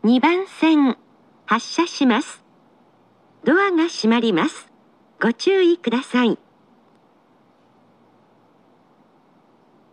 2番線発車します。ドアが閉まります。ご注意ください。